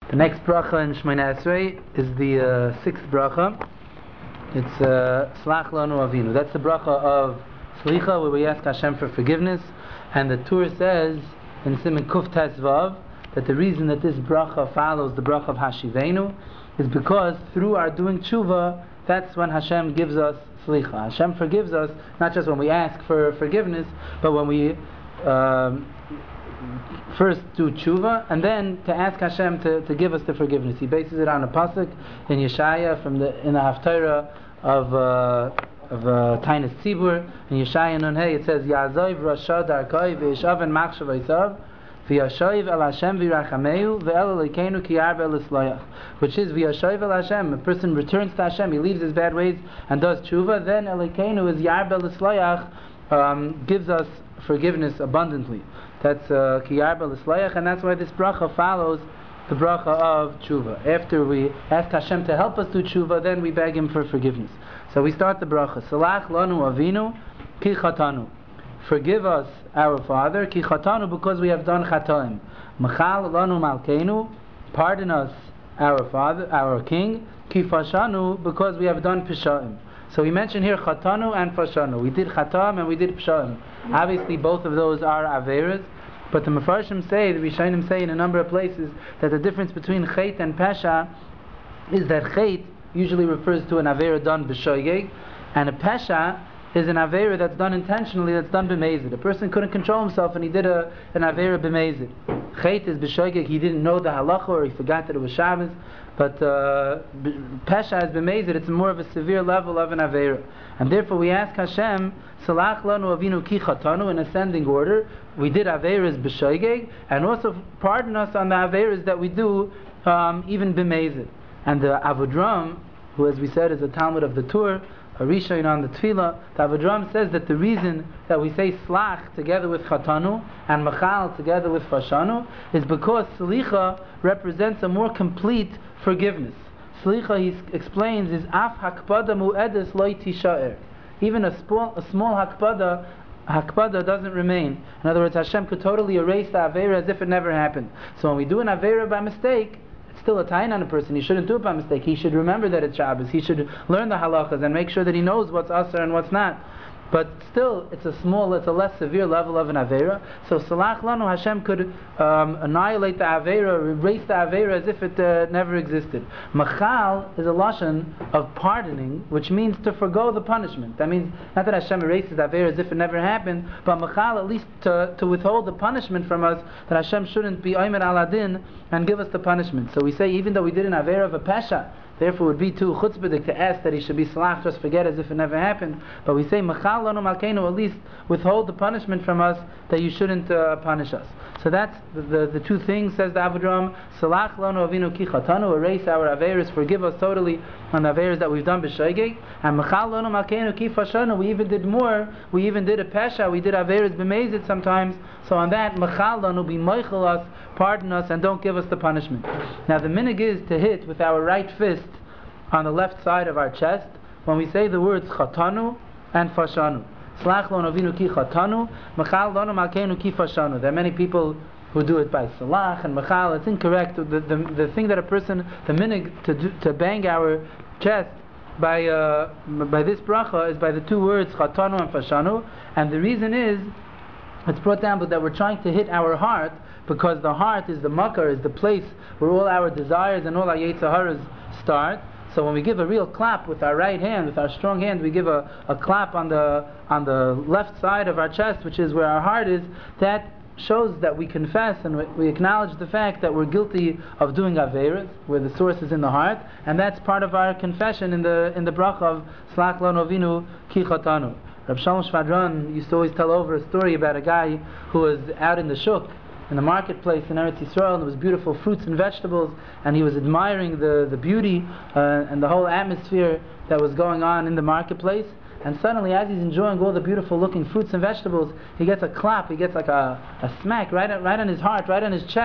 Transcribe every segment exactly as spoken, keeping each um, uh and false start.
The next bracha in Shemona Esrei is the uh, sixth bracha. It's uh, Slach Lanu Avinu. That's the bracha of Slicha, where we ask Hashem for forgiveness. And the Tur says in Siman Kuf Tes Vav that the reason that this bracha follows the bracha of Hashivenu is because through our doing tshuva, that's when Hashem gives us Slicha. Hashem forgives us not just when we ask for forgiveness, but when we um, first do tshuva, and then to ask Hashem to, to give us the forgiveness. He bases it on a pasuk in Yeshaya from the in the Haftarah of uh, of uh, Tainas Tzibur. In Yeshaya Nun Hey it says Yazoiv Rasha Darkoi Ve'ishav and Machshav Isav V'yashoiv El Hashem V'irachameu Ve'el Elokeinu Ki Yarbe L'Sloyach, which is V'yashoiv El Hashem. A person returns to Hashem, he leaves his bad ways and does tshuva. Then Elokeinu is Yarbe L'Sloyach, um, gives us forgiveness abundantly. That's uh, Ki Yarbe L'Sloyach, and that's why this bracha follows the bracha of tshuva. After we ask Hashem to help us do tshuva, then we beg Him for forgiveness. So we start the bracha. Salach lanu avinu ki chatanu. Forgive us, our Father, ki chatanu, because we have done chatoim. Machal lanu malkeinu. Pardon us, our Father, our King, ki fashanu, because we have done pishaim. So we mentioned here chatanu and fashanu. We did chatam and we did pishaim. Obviously both of those are averas, but the Mefarshim say, the Rishonim say in a number of places, that the difference between chet and pesha is that chet usually refers to an avera done b'shoigeg, and a pesha is an avera that's done intentionally, that's done b'mezid. A person couldn't control himself and he did a, an avera b'mezid. Chet is b'shoigeg, he didn't know the halacha or he forgot that it was Shabbos. But uh, pesha is b'mezid, it's more of a severe level of an avera. And therefore we ask Hashem, Salach lanu avinu ki chatanu, in ascending order. We did averas b'shoigeg, and also pardon us on the averas that we do um, even b'mezid. And the Avodram, who as we said is a Talmud of the Tur, a Rishon on the Tefillah, the Avodram says that the reason that we say Slach together with Chatanu and Machal together with Fashanu is because Slicha represents a more complete forgiveness. Slicha, he explains, is Af Hakpada Mu'edes Loi Tisha'er. Even a small, a small Hakpada Hakpada doesn't remain. In other words, Hashem could totally erase the Avera as if it never happened. So when we do an Avera by mistake, it's still a tayin on a person. He shouldn't do it by mistake. He should remember that it's Shabbos. He should learn the halachas and make sure that he knows what's asr and what's not. But still, it's a small, it's a less severe level of an avera. So Salach Lanu, Hashem could um, annihilate the avera, erase the avera as if it uh, never existed. Machal is a lashon of pardoning, which means to forgo the punishment. That means not that Hashem erases the avera as if it never happened, but Machal at least to, to withhold the punishment from us, that Hashem shouldn't be Oymer Aladin and give us the punishment. So we say, even though we did an avera of a pesha, therefore it would be too chutzpahdik to ask that he should be salach, just forget as if it never happened. But we say, Machal lanu malkeinu, at least withhold the punishment from us, that you shouldn't uh, punish us. So that's the, the, the two things, says the Avodram. Salach lanu avinu ki chatanu, erase our averas, forgive us totally on the averas that we've done b'shoigeg. And Machal lanu malkeinu ki fashanu, we even did more, we even did a pesha, we did averas b'mezid sometimes. So on that, Machal lanu, be moichel us, pardon us, and don't give us the punishment. Now the minig is to hit with our right fist on the left side of our chest when we say the words chatanu and fashanu. Slach lanu avinu ki chatanu, machal lanu malkeinu ki fashanu. There are many people who do it by salach and machal. It's incorrect. The, the, the thing that a person, the minig to do, to bang our chest by uh, by this bracha is by the two words chatanu and fashanu. And the reason is, it's brought down but that we're trying to hit our heart, because the heart is the makar, is the place where all our desires and all our yetzer haras start. So when we give a real clap with our right hand, with our strong hand, we give a, a clap on the on the left side of our chest, which is where our heart is. That shows that we confess and we, we acknowledge the fact that we're guilty of doing averas, where the source is in the heart, and that's part of our confession in the in the bracha of Slach lanu avinu ki chatanu. Reb Shalom Shvadron used to always tell over a story about a guy who was out in the shuk, in the marketplace in Eretz Yisrael, and there was beautiful fruits and vegetables, and he was admiring the, the beauty uh, and the whole atmosphere that was going on in the marketplace. And suddenly, as he's enjoying all the beautiful looking fruits and vegetables, he gets a clap, he gets like a, a smack right, right on his heart, right on his chest,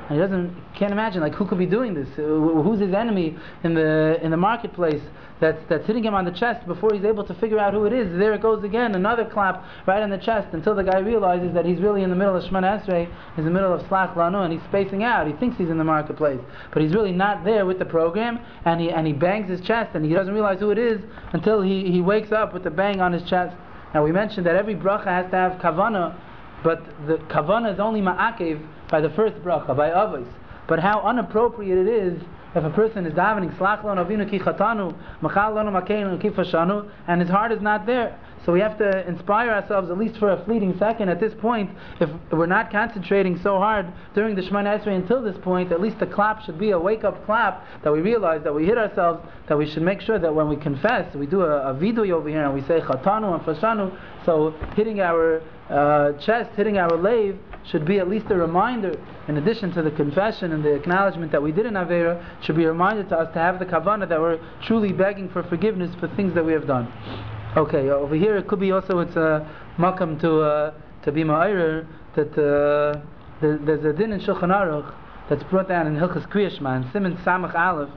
and he doesn't can't imagine like who could be doing this. Uh, who's his enemy in the in the marketplace that's that's hitting him on the chest before he's able to figure out who it is. There it goes again, another clap right on the chest until the guy realizes that he's really in the middle of Shemana Esrei, he's in the middle of Slach Lanu, and he's spacing out. He thinks he's in the marketplace, but he's really not there with the program, and he and he bangs his chest, and he doesn't realize who it is until he, he wakes up with the bang on his chest. Now we mentioned that every bracha has to have kavana, but the kavana is only ma'akev by the first bracha, by avos. But how unappropriate it is if a person is davening Slach lanu avinu ki chatanu, machal lanu makeinu ki fashanu, and his heart is not there. So we have to inspire ourselves, at least for a fleeting second at this point. If we're not concentrating so hard during the Shemana Esrei until this point, at least the clap should be a wake-up clap, that we realize that we hit ourselves, that we should make sure that when we confess, we do a, a vidui over here and we say chatanu and fashanu, so hitting our uh, chest, hitting our lave, should be at least a reminder, in addition to the confession and the acknowledgement that we did in Aveira, should be a reminder to us to have the kavanah that we're truly begging for forgiveness for things that we have done. Okay, over here it could be also it's a makam to uh, to be ma'arer that uh, there, there's a din in Shulchan Aruch that's brought down in Hilchas Kriya Shema, in Siman Samach Aleph.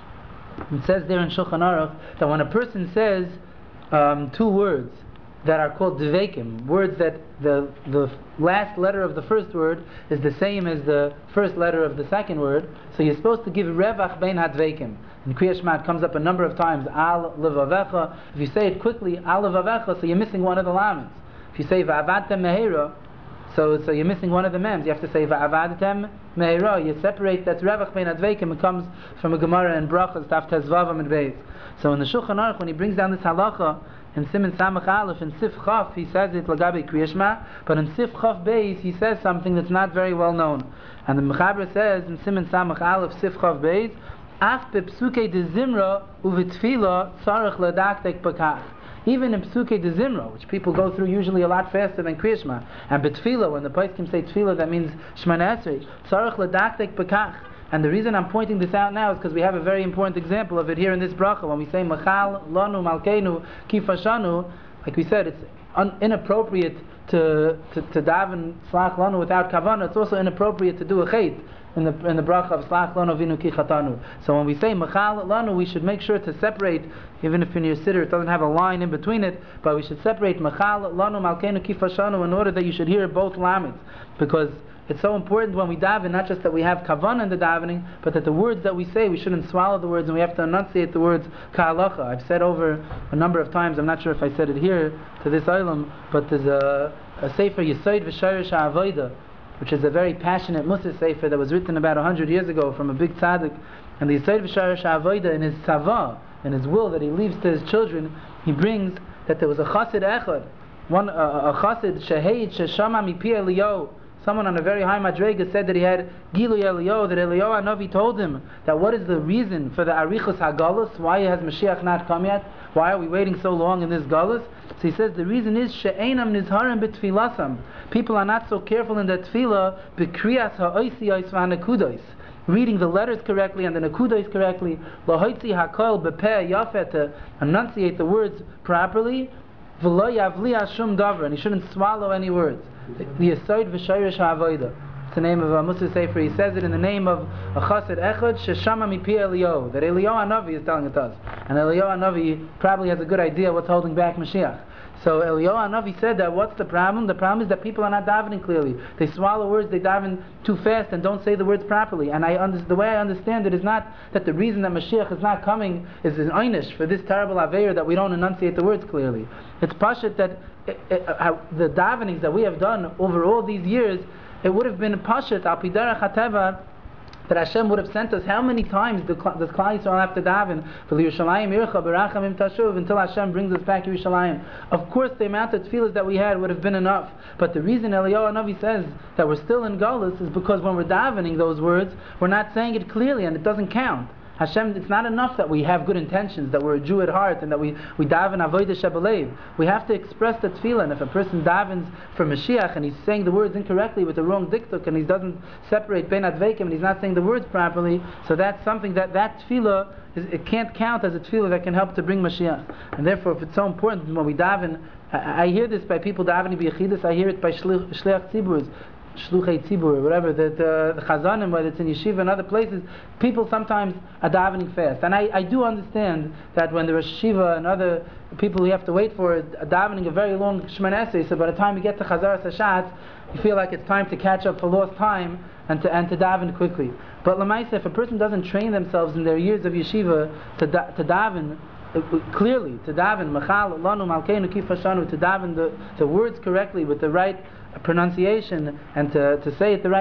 It says there in Shulchan Aruch that when a person says um, two words that are called dveikim, words that the the last letter of the first word is the same as the first letter of the second word, so you're supposed to give revach bein hadveikim. In Kriya Shema it comes up a number of times, al levavecha. If you say it quickly, al levavecha, so you're missing one of the laments. If you say va'avadtem mehera, so so you're missing one of the mems. You have to say va'avadtem mehera. You separate, that's revach bein hadveikim. It comes from a Gemara in Brachas, Taf Tezvavam and Beis. So in the Shulchan Aruch, when he brings down this halacha, in Siman Samach Aleph, in Sif Chaf, he says it lagabe Kriya Shema, but in Sif Chaf Beis, he says something that's not very well known. And the Mechaber says in Siman Samach Aleph, Sif Chaf Beis, Af bepsuke de Zimra uvitfila tzarech ledaktek bakach. Even in Psuke de Zimra, which people go through usually a lot faster than Kriya Shema, and betfila, when the poskim say tfila, that means Shemana Esrei, tzarech ledaktek bakach. And the reason I'm pointing this out now is because we have a very important example of it here in this bracha. When we say Machal lanu malkeinu kifashanu, like we said, it's un- inappropriate to, to to daven Slach lanu without kavanah. It's also inappropriate to do a chait in the in the bracha of Slach lanu avinu ki chatanu. So when we say Machal lanu, we should make sure to separate, even if in your siddur it doesn't have a line in between it, but we should separate Machal lanu malkeinu kifashanu in order that you should hear both lamets, because it's so important when we daven, not just that we have kavanah in the davening, but that the words that we say, we shouldn't swallow the words, and we have to enunciate the words ka'alacha. I've said over a number of times, I'm not sure if I said it here to this olam, but there's a, a sefer Yesod V'Shayrish HaAvodah, which is a very passionate Musar sefer that was written about a hundred years ago from a big tzaddik. And the Yesod V'Shayrish HaAvodah, in his tzava, in his will that he leaves to his children, he brings that there was a chassid echad, one uh, a chassid sheheid sheshama mipi Eliyahu. Someone on a very high madrega said that he had Gilu Eliyahu, that Eliyahu Hanavi told him that what is the reason for the Arichus HaGalus, why has Mashiach not come yet? Why are we waiting so long in this Galus? So he says the reason is She'enam Nizharim B'Tfilasam. People are not so careful in that Tefillah, B'Kriyas Ha'oisiyos V'Hanakudos, reading the letters correctly and the nakudos correctly, L'Hoitzi HaKol B'Peh Yafeh, to enunciate the words properly, V'Lo Yavli Hashum Davar, and he shouldn't swallow any words. The Yesod V'Shayrish HaAvodah. It's the name of a Musar sefer. He says it in the name of a Chassid Echad Sheshama Mipi Eliyahu. That Eliyahu Hanavi is telling it to us, and Eliyahu Hanavi probably has a good idea what's holding back Mashiach. So Eliyahu Hanavi said that what's the problem? The problem is that people are not davening clearly. They swallow words, they daven too fast, and don't say the words properly. And I under, the way I understand it is not that the reason that Mashiach is not coming is an einish for this terrible aveir that we don't enunciate the words clearly. It's pashut that it, it, uh, the davenings that we have done over all these years, it would have been pashut al piderach hateva, that Hashem would have sent us. How many times does Klal Yisrael have to daven for Yerushalayim Ircha Berachamim Tashuv until Hashem brings us back to Yerushalayim? Of course, the amount of tefillahs that we had would have been enough. But the reason Eliyahu Hanavi says that we're still in Galus is because when we're davening those words, we're not saying it clearly, and it doesn't count. Hashem, it's not enough that we have good intentions, that we're a Jew at heart, and that we, we daven avodah shebelev. We have to express the tefillah. And if a person davens for Mashiach and he's saying the words incorrectly with the wrong diktuk, and he doesn't separate ben adveikim, and he's not saying the words properly, so that's something that that tefillah is, it can't count as a tefillah that can help to bring Mashiach. And therefore, if it's so important when we daven, I, I hear this by people davening b'yechidus, I hear it by shliach tziburs. shluchei tzibur, or whatever, the, the, the chazanim, whether it's in yeshiva and other places, people sometimes are davening fast. And I, I do understand that when there is Shiva and other people who have to wait for it, are davening a very long Shemoneh Esrei, so by the time you get to Chazaras Hashatz, you feel like it's time to catch up for lost time and to and to daven quickly. But Lamaisa, if a person doesn't train themselves in their years of yeshiva to da, to daven uh, clearly, to daven Machal Lanu Malkeinu Kifashanu, to daven the, the words correctly with the right pronunciation and to, to say it the right